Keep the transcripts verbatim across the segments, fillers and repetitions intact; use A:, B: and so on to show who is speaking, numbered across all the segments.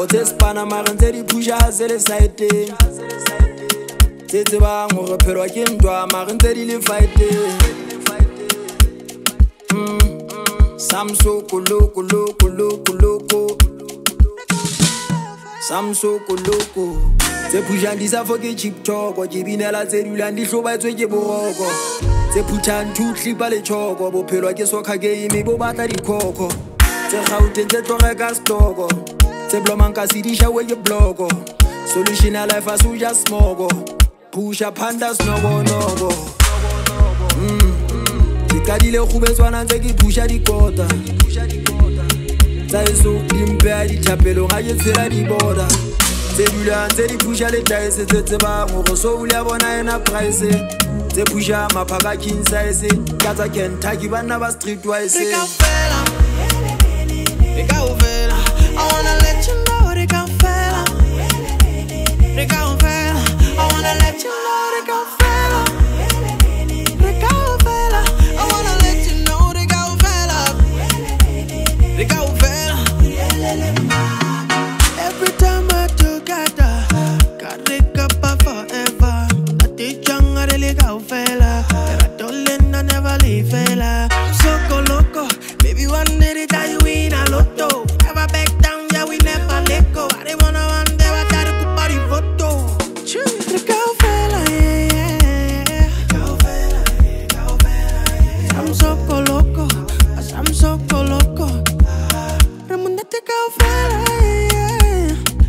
A: Forte spana marante di pusha hasele saite. Tete ba ngore pero ke ntwa marante di le fight. Samso koloko loko loko loko Samso koloko Tse pusha di sa foke chip choko ke binela tse dulang di hlobaetswe ke boroko. Tse phuthang thu klipa le choko bophelo ke soccer game bo batla dikhokho. Tse gauteng tse tloga ka stoko. Tse blomang ka sidisha we ke bloko. Solution a life asu just smogo. Pusha pandas nogo nogo. Mm. Kadile khubetswana ntse ke pusha dikota. Tsa eso dimpe di chapelo ga ke tshela di border. Tse dula ntse di pusha le dice tse tseba go so bula bona ena price. Tse pusha maphaka king size ka tsa Kentucky bana ba street wise.
B: I wanna let you know they gon' fail. They gon' fail. I wanna let you know they gon' fail. They gon' fail. I wanna let you know they gon' fail. They gon' fail. Every time we're together, got it up forever. That the young are really gon' fail. Never told I never leave fail. I'm so loco, maybe one day they die you in a lotto. Never back down, yeah we never let go. I didn't wanna one day I try to put body photo. The girl fella, yeah, yeah. I'm so loco, I'm so loco. Remember the girl fella, yeah.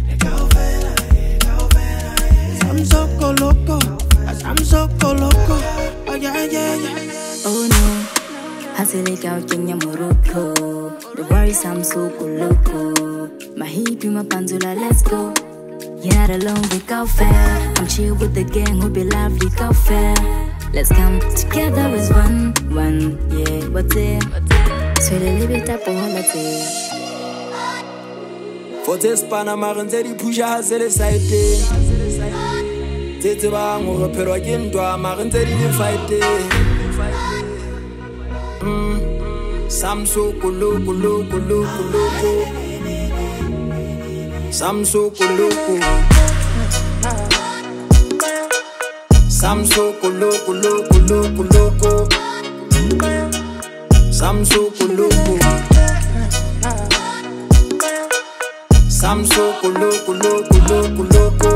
B: I'm so loco, I'm so loco. Oh yeah, yeah, yeah.
C: Oh no, hasilika ukenya Morocco. The worries I'm so loco. My hippie, my panzula, let's go. You're not alone, we go fair. I'm chill with the gang, who be lively, go fair. Let's come together as one, one, yeah, what's it? So the little bit up on the day.
A: Forte spana marante di pusha hasele saite. Tete ba ngore pero ke ntwa marante di le fight. Samso koloko loko loko loko Samso koloko Samso koloko loko loko loko Samso koloko Samso koloko loko loko loko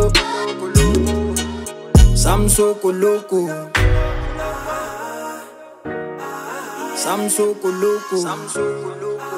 A: Samso koloko Samso koloko Samso koloko